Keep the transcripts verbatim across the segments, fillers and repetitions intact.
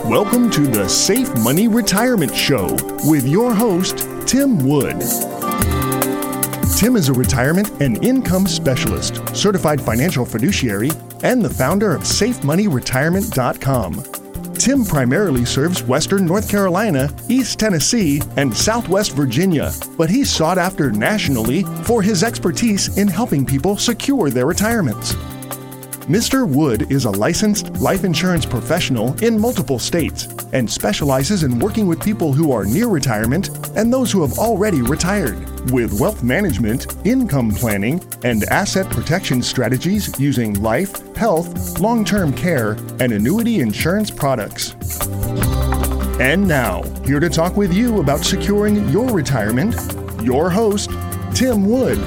Welcome to the Safe Money Retirement Show with your host, Tim Wood. Tim is a retirement and income specialist, certified financial fiduciary, and the founder of Safe Money Retirement dot com. Tim primarily serves Western North Carolina, East Tennessee, and Southwest Virginia, but he's sought after nationally for his expertise in helping people secure their retirements. Mister Wood is a licensed life insurance professional in multiple states and specializes in working with people who are near retirement and those who have already retired with wealth management, income planning, and asset protection strategies using life, health, long-term care, and annuity insurance products. And now, here to talk with you about securing your retirement, your host, Tim Wood.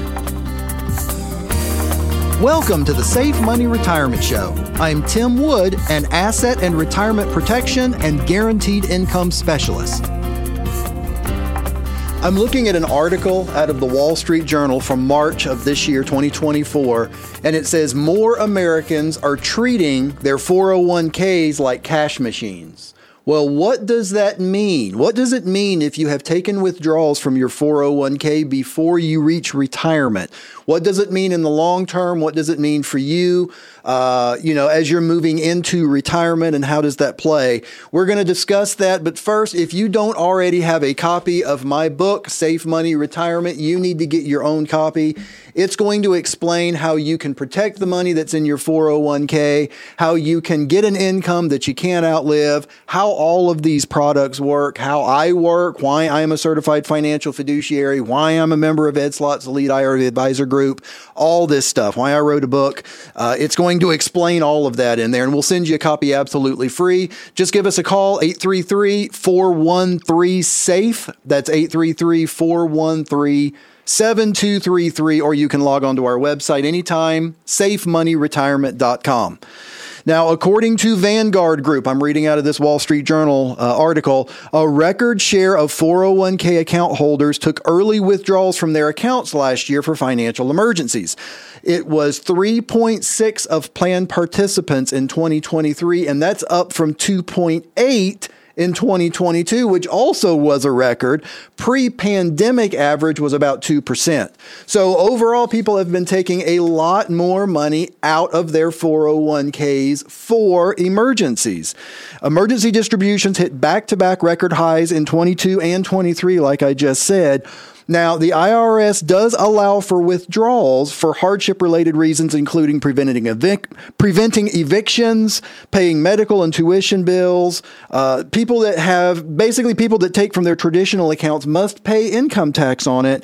Welcome to the Safe Money Retirement Show. I'm Tim Wood, an asset and retirement protection and guaranteed income specialist. I'm looking at an article out of the Wall Street Journal from March of this year, twenty twenty-four, and it says more Americans are treating their four oh one k's like cash machines. Well, what does that mean? What does it mean if you have taken withdrawals from your four oh one k before you reach retirement? What does it mean in the long term? What does it mean for you, uh, you know, as you're moving into retirement, and how does that play? We're going to discuss that. But first, if you don't already have a copy of my book, Safe Money Retirement, you need to get your own copy. It's going to explain how you can protect the money that's in your four oh one k, how you can get an income that you can't outlive, how all of these products work, how I work, why I am a certified financial fiduciary, why I'm a member of Ed Slott's Elite I R A Advisor Group, all this stuff, why I wrote a book. Uh, it's going to explain all of that in there, and we'll send you a copy absolutely free. Just give us a call, eight three three, four one three, SAFE. That's eight three three, four one three, seven two three three, or you can log on to our website anytime, safe money retirement dot com. Now, according to Vanguard Group, I'm reading out of this Wall Street Journal uh, article, a record share of four oh one k account holders took early withdrawals from their accounts last year for financial emergencies. It was three point six of plan participants in twenty twenty-three, and that's up from two point eight in twenty twenty-two, which also was a record. Pre-pandemic average was about two percent. So overall, people have been taking a lot more money out of their four oh one k's for emergencies. Emergency distributions hit back-to-back record highs in twenty-two and twenty-three, like I just said. Now, the I R S does allow for withdrawals for hardship-related reasons, including preventing, evic- preventing evictions, paying medical and tuition bills. Uh, people that have, basically people that take from their traditional accounts must pay income tax on it.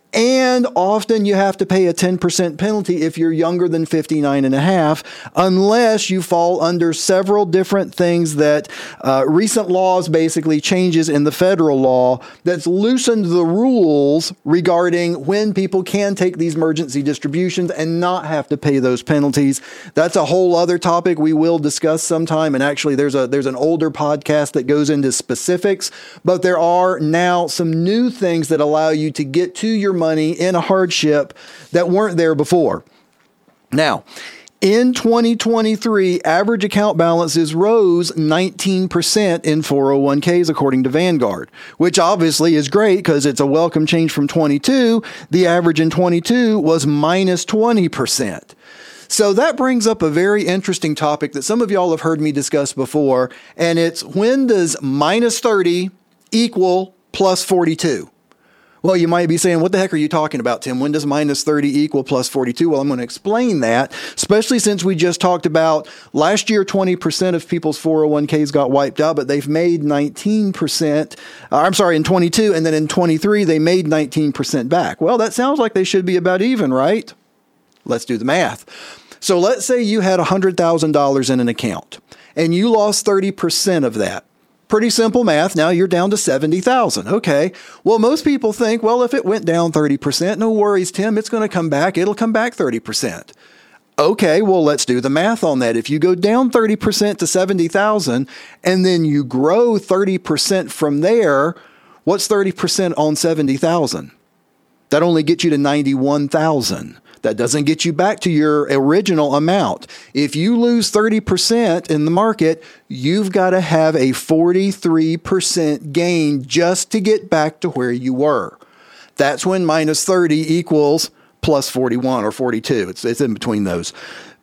And often you have to pay a ten percent penalty if you're younger than fifty-nine and a half, unless you fall under several different things that uh, recent laws, basically changes in the federal law, that's loosened the rules regarding when people can take these emergency distributions and not have to pay those penalties. That's a whole other topic we will discuss sometime. And actually, there's a there's an older podcast that goes into specifics, but there are now some new things that allow you to get to your money in a hardship that weren't there before. Now, in twenty twenty-three, average account balances rose nineteen percent in four oh one k's, according to Vanguard, which obviously is great because it's a welcome change from twenty-two. The average in twenty-two was minus twenty percent. So that brings up a very interesting topic that some of y'all have heard me discuss before, and it's, when does minus thirty equal plus forty-two? Well, you might be saying, what the heck are you talking about, Tim? When does minus thirty equal plus forty-two? Well, I'm going to explain that, especially since we just talked about last year, twenty percent of people's four oh one k's got wiped out, but they've made nineteen percent. Uh, I'm sorry, in twenty-two, and then in twenty-three, they made nineteen percent back. Well, that sounds like they should be about even, right? Let's do the math. So let's say you had one hundred thousand dollars in an account, and you lost thirty percent of that. Pretty simple math. Now you're down to seventy thousand. Okay. Well, most people think, well, if it went down thirty percent, no worries, Tim, it's going to come back. It'll come back thirty percent. Okay, well, let's do the math on that. If you go down thirty percent to seventy thousand and then you grow thirty percent from there, what's thirty percent on seventy thousand? That only gets you to ninety-one thousand. That doesn't get you back to your original amount. If you lose thirty percent in the market, you've got to have a forty-three percent gain just to get back to where you were. That's when minus thirty equals plus forty-one or forty-two. It's, it's in between those.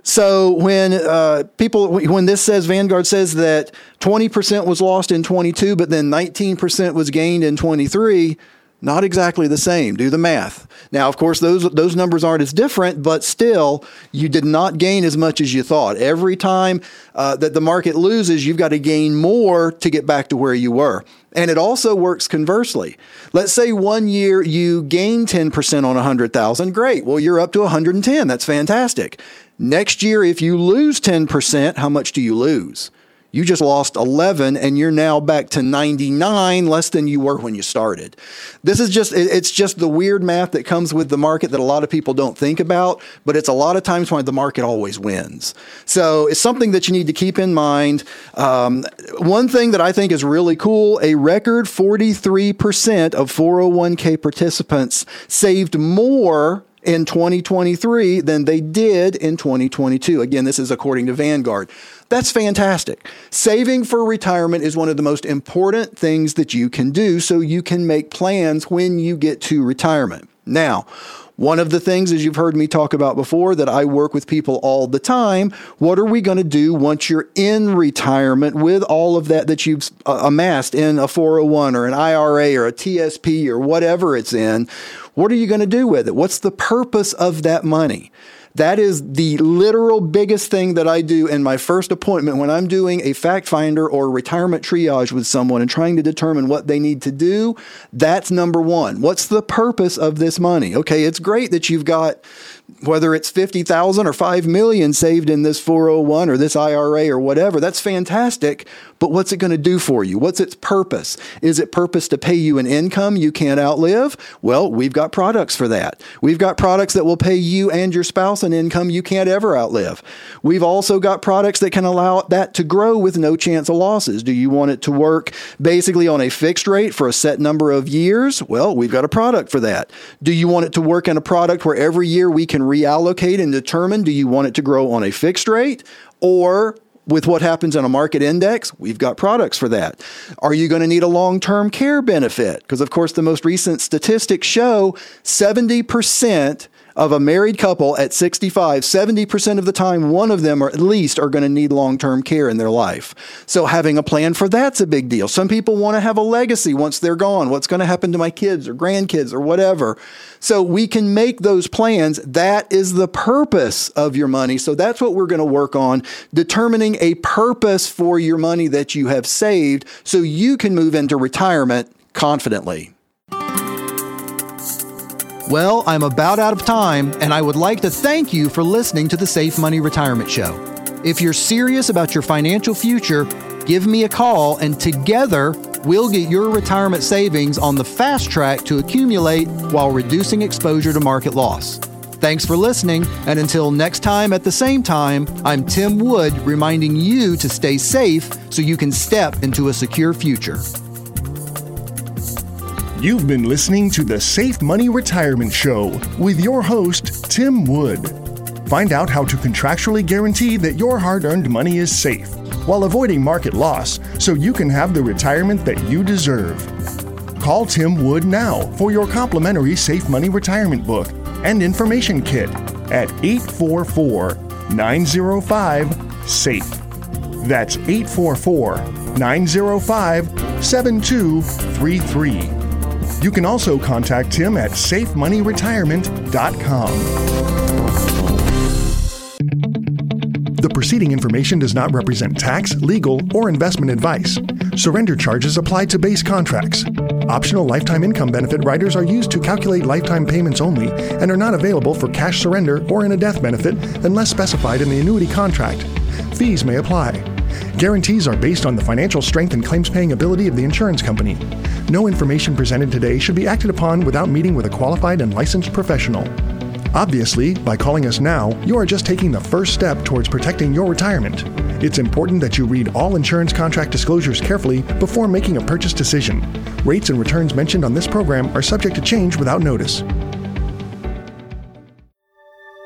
So when uh, people, when this says, Vanguard says that twenty percent was lost in twenty-two, but then nineteen percent was gained in twenty-three, not exactly the same. Do the math. Now, of course, those those numbers aren't as different, but still, you did not gain as much as you thought. Every time uh, that the market loses, you've got to gain more to get back to where you were. And it also works conversely. Let's say one year you gain ten percent on one hundred thousand. Great. Well, you're up to one hundred ten. That's fantastic. Next year, if you lose ten percent, how much do you lose? You just lost eleven and you're now back to ninety-nine, less than you were when you started. This is just, it's just the weird math that comes with the market that a lot of people don't think about, but it's a lot of times why the market always wins. So it's something that you need to keep in mind. Um, one thing that I think is really cool, a record forty-three percent of four oh one k participants saved more in twenty twenty-three than they did in twenty twenty-two. Again, this is according to Vanguard. That's fantastic. Saving for retirement is one of the most important things that you can do so you can make plans when you get to retirement. Now, one of the things, as you've heard me talk about before, that I work with people all the time, what are we going to do once you're in retirement with all of that that you've uh, amassed in a four oh one or an I R A or a T S P or whatever it's in? What are you going to do with it? What's the purpose of that money? That is the literal biggest thing that I do in my first appointment when I'm doing a fact finder or retirement triage with someone and trying to determine what they need to do. That's number one. What's the purpose of this money? Okay, it's great that you've got, whether it's fifty thousand or five million saved in this four oh one or this I R A or whatever. That's fantastic. But what's it going to do for you? What's its purpose? Is it purpose to pay you an income you can't outlive? Well, we've got products for that. We've got products that will pay you and your spouse an income you can't ever outlive. We've also got products that can allow that to grow with no chance of losses. Do you want it to work basically on a fixed rate for a set number of years? Well, we've got a product for that. Do you want it to work in a product where every year we can reallocate and determine, do you want it to grow on a fixed rate or with what happens in a market index? We've got products for that. Are you going to need a long-term care benefit? Because, of course, the most recent statistics show seventy percent of a married couple at sixty-five, seventy percent of the time, one of them or at least are going to need long-term care in their life. So having a plan for that's a big deal. Some people want to have a legacy once they're gone. What's going to happen to my kids or grandkids or whatever? So we can make those plans. That is the purpose of your money. So that's what we're going to work on, determining a purpose for your money that you have saved so you can move into retirement confidently. Well, I'm about out of time, and I would like to thank you for listening to the Safe Money Retirement Show. If you're serious about your financial future, give me a call, and together we'll get your retirement savings on the fast track to accumulate while reducing exposure to market loss. Thanks for listening, and until next time at the same time, I'm Tim Wood reminding you to stay safe so you can step into a secure future. You've been listening to the Safe Money Retirement Show with your host, Tim Wood. Find out how to contractually guarantee that your hard-earned money is safe while avoiding market loss so you can have the retirement that you deserve. Call Tim Wood now for your complimentary Safe Money Retirement Book and Information Kit at eight four four, nine oh five, SAFE. That's eight four four, nine oh five, seven two three three. You can also contact him at safe money retirement dot com. The preceding information does not represent tax, legal, or investment advice. Surrender charges apply to base contracts. Optional lifetime income benefit riders are used to calculate lifetime payments only and are not available for cash surrender or in a death benefit unless specified in the annuity contract. Fees may apply. Guarantees are based on the financial strength and claims-paying ability of the insurance company. No information presented today should be acted upon without meeting with a qualified and licensed professional. Obviously, by calling us now, you are just taking the first step towards protecting your retirement. It's important that you read all insurance contract disclosures carefully before making a purchase decision. Rates and returns mentioned on this program are subject to change without notice.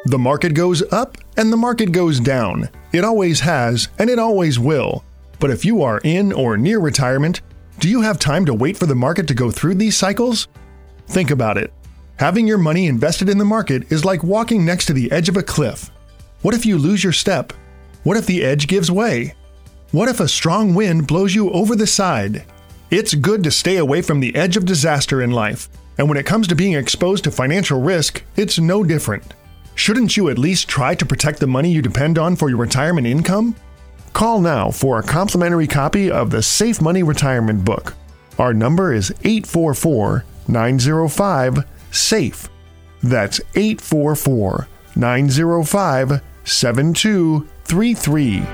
The market goes up and the market goes down. It always has and it always will. But if you are in or near retirement, do you have time to wait for the market to go through these cycles? Think about it. Having your money invested in the market is like walking next to the edge of a cliff. What if you lose your step? What if the edge gives way? What if a strong wind blows you over the side? It's good to stay away from the edge of disaster in life. And when it comes to being exposed to financial risk, it's no different. Shouldn't you at least try to protect the money you depend on for your retirement income? Call now for a complimentary copy of the Safe Money Retirement Book. Our number is eight four four, nine zero five, SAFE. That's eight four four, nine zero five, seven two three three.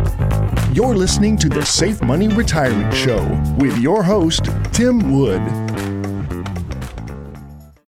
You're listening to the Safe Money Retirement Show with your host, Tim Wood.